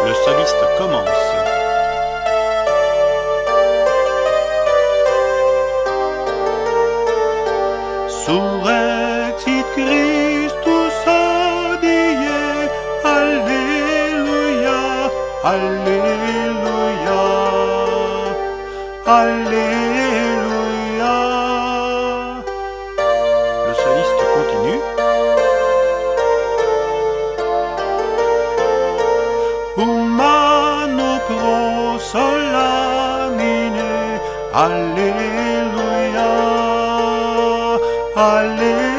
Le soliste commence. Surrexit Christus hodie, Alleluia, Alleluia, Alleluia. Le soliste continue. Humano pro solamine, Alleluia, Alleluia.